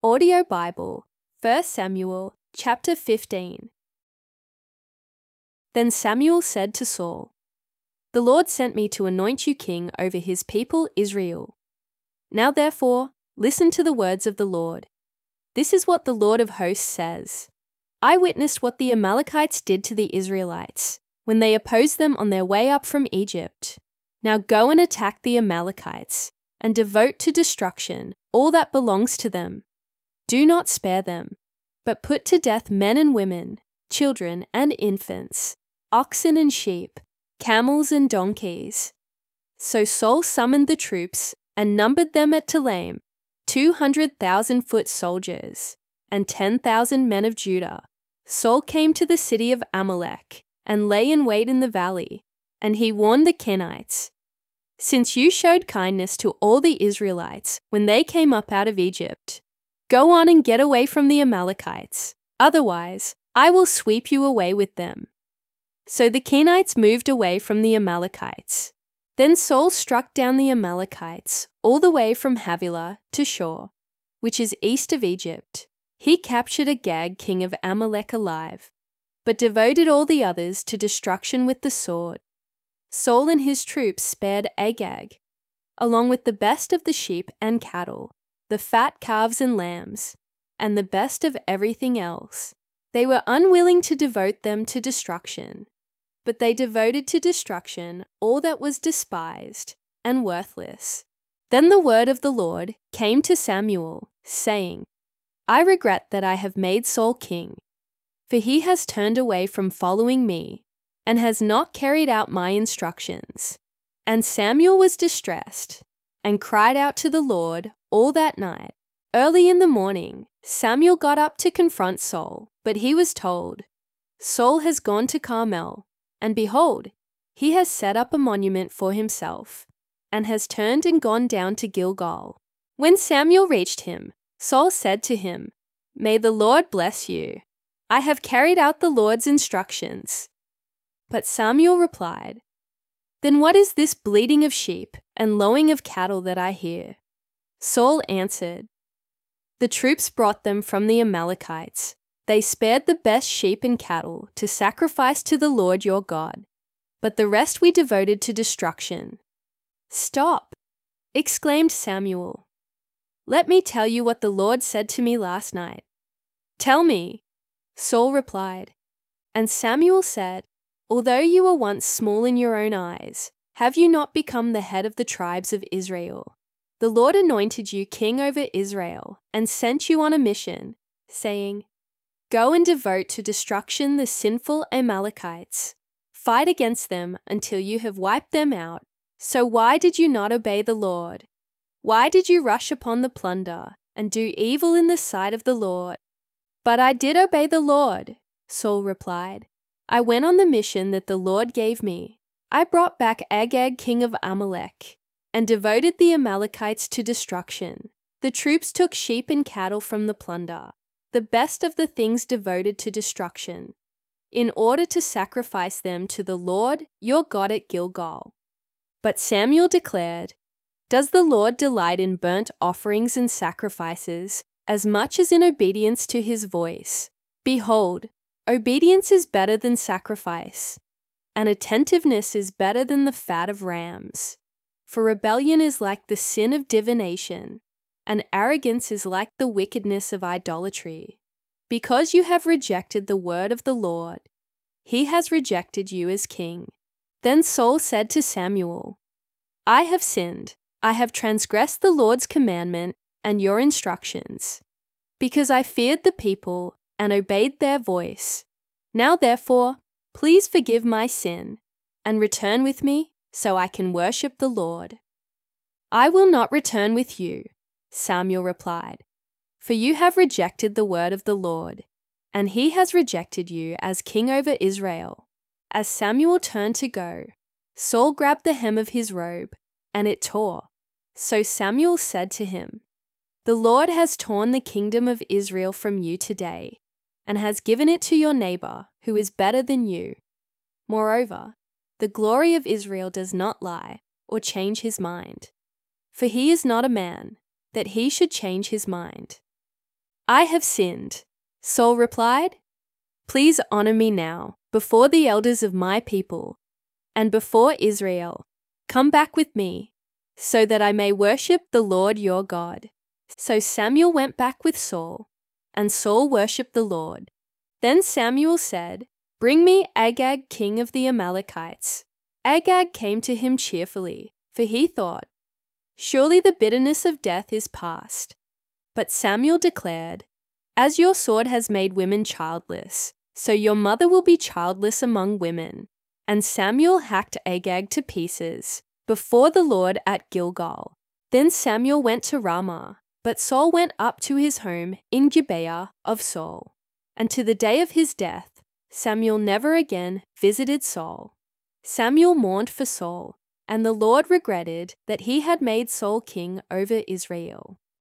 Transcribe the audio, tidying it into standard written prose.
Audio Bible, 1 Samuel chapter 15. Then Samuel said to Saul, "The Lord sent me to anoint you king over his people Israel. Now therefore, listen to the words of the Lord. This is what the Lord of hosts says. I witnessed what the Amalekites did to the Israelites when they opposed them on their way up from Egypt. Now go and attack the Amalekites and devote to destruction all that belongs to them. Do not spare them, but put to death men and women, children and infants, oxen and sheep, camels and donkeys." So Saul summoned the troops and numbered them at Telaim, 200,000 foot soldiers, and 10,000 men of Judah. Saul came to the city of Amalek and lay in wait in the valley, and he warned the Kenites, "Since you showed kindness to all the Israelites when they came up out of Egypt, go on and get away from the Amalekites. Otherwise, I will sweep you away with them." So the Kenites moved away from the Amalekites. Then Saul struck down the Amalekites all the way from Havilah to Shur, which is east of Egypt. He captured Agag, king of Amalek, alive, but devoted all the others to destruction with the sword. Saul and his troops spared Agag, along with the best of the sheep and cattle, the fat calves and lambs, and the best of everything else. They were unwilling to devote them to destruction, but they devoted to destruction all that was despised and worthless. Then the word of the Lord came to Samuel, saying, "I regret that I have made Saul king, for he has turned away from following me and has not carried out my instructions." And Samuel was distressed and cried out to the Lord all that night. Early in the morning, Samuel got up to confront Saul, but he was told, "Saul has gone to Carmel, and behold, he has set up a monument for himself, and has turned and gone down to Gilgal." When Samuel reached him, Saul said to him, "May the Lord bless you. I have carried out the Lord's instructions." But Samuel replied, "Then what is this bleating of sheep and lowing of cattle that I hear?" Saul answered, "The troops brought them from the Amalekites. They spared the best sheep and cattle to sacrifice to the Lord your God, but the rest we devoted to destruction." "Stop!" exclaimed Samuel. "Let me tell you what the Lord said to me last night." "Tell me," Saul replied. And Samuel said, "Although you were once small in your own eyes, have you not become the head of the tribes of Israel? The Lord anointed you king over Israel and sent you on a mission, saying, 'Go and devote to destruction the sinful Amalekites. Fight against them until you have wiped them out.' So why did you not obey the Lord? Why did you rush upon the plunder and do evil in the sight of the Lord?" "But I did obey the Lord," Saul replied. "I went on the mission that the Lord gave me. I brought back Agag, king of Amalek, and devoted the Amalekites to destruction. The troops took sheep and cattle from the plunder, the best of the things devoted to destruction, in order to sacrifice them to the Lord your God at Gilgal." But Samuel declared, "Does the Lord delight in burnt offerings and sacrifices as much as in obedience to his voice? Behold, obedience is better than sacrifice, and attentiveness is better than the fat of rams. For rebellion is like the sin of divination, and arrogance is like the wickedness of idolatry. Because you have rejected the word of the Lord, he has rejected you as king." Then Saul said to Samuel, "I have sinned. I have transgressed the Lord's commandment and your instructions, because I feared the people and obeyed their voice. Now therefore, please forgive my sin, and return with me so I can worship the Lord." "I will not return with you," Samuel replied, "for you have rejected the word of the Lord, and he has rejected you as king over Israel." As Samuel turned to go, Saul grabbed the hem of his robe, and it tore. So Samuel said to him, "The Lord has torn the kingdom of Israel from you today, and has given it to your neighbor, who is better than you. Moreover, the glory of Israel does not lie or change his mind, for he is not a man, that he should change his mind." I have sinned. Saul replied, Please honor me now before the elders of my people and before Israel. Come back with me, so that I may worship the Lord your God. So Samuel went back with Saul, and Saul worshipped the Lord. Then Samuel said, Bring me Agag, king of the Amalekites. Agag came to him cheerfully, for he thought, Surely the bitterness of death is past. But Samuel declared, As your sword has made women childless, so your mother will be childless among women. And Samuel hacked Agag to pieces before the Lord at Gilgal. Then Samuel went to Ramah, but Saul went up to his home in Gibeah of Saul. And to the day of his death, Samuel never again visited Saul. Samuel mourned for Saul, and the Lord regretted that he had made Saul king over Israel.